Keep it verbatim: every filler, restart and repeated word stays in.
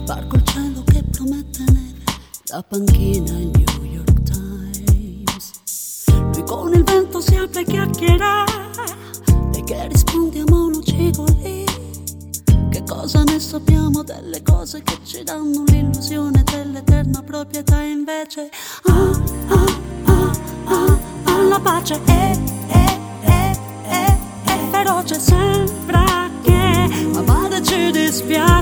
Varco il cielo che promette neve, la panchina il New York Times. Lui con il vento si apre e chiacchiera, e che rispondi a monocicoli. Che cosa ne sappiamo delle cose che ci danno l'illusione dell'eterna proprietà? Invece ah, ah, ah, ah, ah, la pace è, è, è, è, è feroce, sembra che amare ci dispiace.